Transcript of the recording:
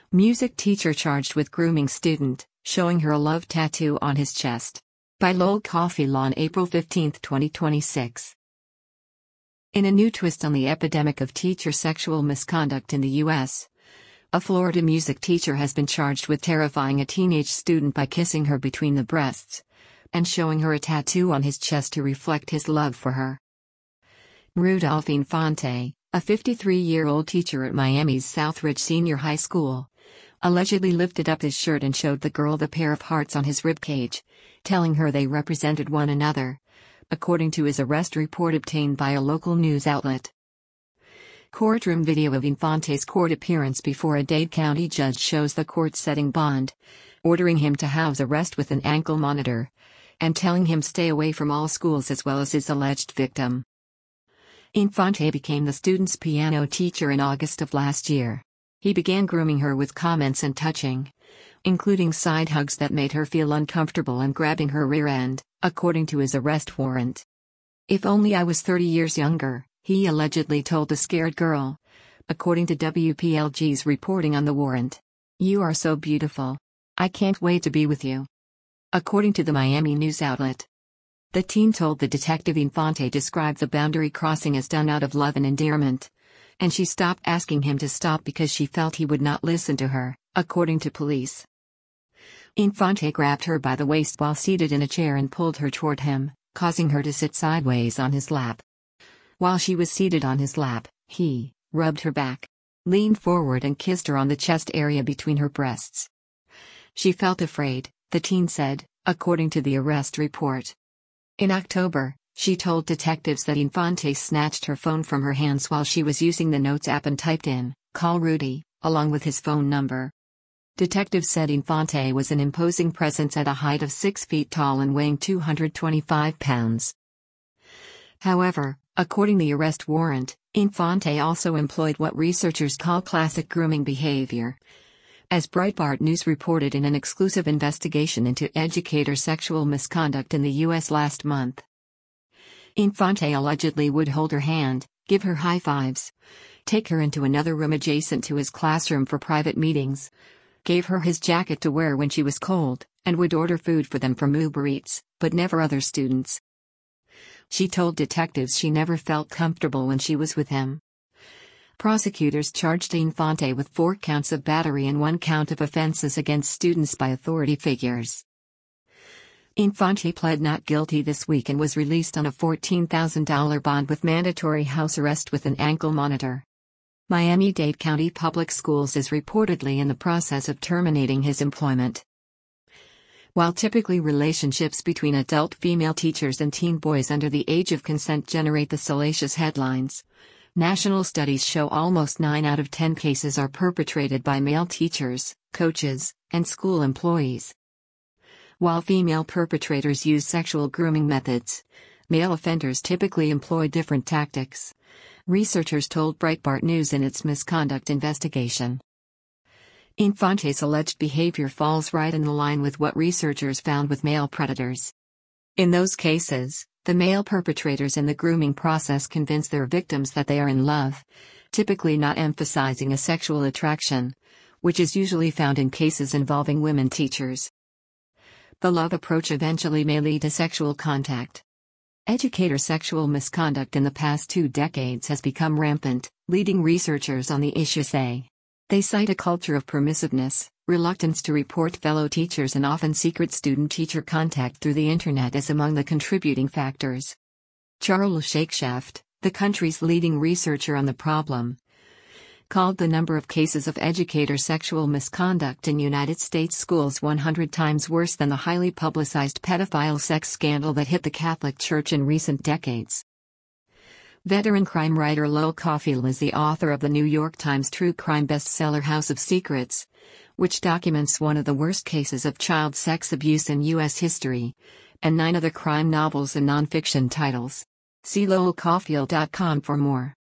Music teacher charged with grooming student, showing her a love tattoo on his chest. By Lowell Cauffiel on April 15, 2026. In a new twist on the epidemic of teacher sexual misconduct in the U.S., a Florida music teacher has been charged with terrifying a teenage student by kissing her between the breasts and showing her a tattoo on his chest to reflect his love for her. Rudolph Infante, a 53-year-old teacher at Miami's Southridge Senior High School, allegedly lifted up his shirt and showed the girl the pair of hearts on his ribcage, telling her they represented one another, according to his arrest report obtained by a local news outlet. Courtroom video of Infante's court appearance before a Dade County judge shows the court setting bond, ordering him to house arrest with an ankle monitor, and telling him stay away from all schools as well as his alleged victim. Infante became the student's piano teacher in August of last year. He began grooming her with comments and touching, including side hugs that made her feel uncomfortable and grabbing her rear end, according to his arrest warrant. "If only I was 30 years younger," he allegedly told the scared girl, according to WPLG's reporting on the warrant. "You are so beautiful. I can't wait to be with you," according to the Miami news outlet. The teen told the detective Infante described the boundary crossing as done out of love and endearment, and she stopped asking him to stop because she felt he would not listen to her, according to police. Infante grabbed her by the waist while seated in a chair and pulled her toward him, causing her to sit sideways on his lap. While she was seated on his lap, he rubbed her back, leaned forward and kissed her on the chest area between her breasts. She felt afraid, the teen said, according to the arrest report. In October, she told detectives that Infante snatched her phone from her hands while she was using the Notes app and typed in, "Call Rudy," along with his phone number. Detectives said Infante was an imposing presence at a height of 6 feet tall and weighing 225 pounds. However, according to the arrest warrant, Infante also employed what researchers call classic grooming behavior. As Breitbart News reported in an exclusive investigation into educator sexual misconduct in the U.S. last month. Infante allegedly would hold her hand, give her high fives, take her into another room adjacent to his classroom for private meetings, gave her his jacket to wear when she was cold, and would order food for them from Uber Eats, but never other students. She told detectives she never felt comfortable when she was with him. Prosecutors charged Infante with 4 counts of battery and 1 count of offenses against students by authority figures. Infante pled not guilty this week and was released on a $14,000 bond with mandatory house arrest with an ankle monitor. Miami-Dade County Public Schools is reportedly in the process of terminating his employment. While typically relationships between adult female teachers and teen boys under the age of consent generate the salacious headlines, national studies show almost 9 out of 10 cases are perpetrated by male teachers, coaches, and school employees. While female perpetrators use sexual grooming methods, male offenders typically employ different tactics, researchers told Breitbart News in its misconduct investigation. Infante's alleged behavior falls right in line with what researchers found with male predators. In those cases, the male perpetrators in the grooming process convince their victims that they are in love, typically not emphasizing a sexual attraction, which is usually found in cases involving women teachers. The love approach eventually may lead to sexual contact. Educator sexual misconduct in the past 2 decades has become rampant, leading researchers on the issue say. They cite a culture of permissiveness, reluctance to report fellow teachers and often secret student-teacher contact through the internet as among the contributing factors. Charles Shakeshaft, the country's leading researcher on the problem, called the number of cases of educator sexual misconduct in United States schools 100 times worse than the highly publicized pedophile sex scandal that hit the Catholic Church in recent decades. Veteran crime writer Lowell Cauffiel is the author of the New York Times true crime bestseller House of Secrets, which documents one of the worst cases of child sex abuse in U.S. history, and 9 other crime novels and nonfiction titles. See lowellcauffiel.com for more.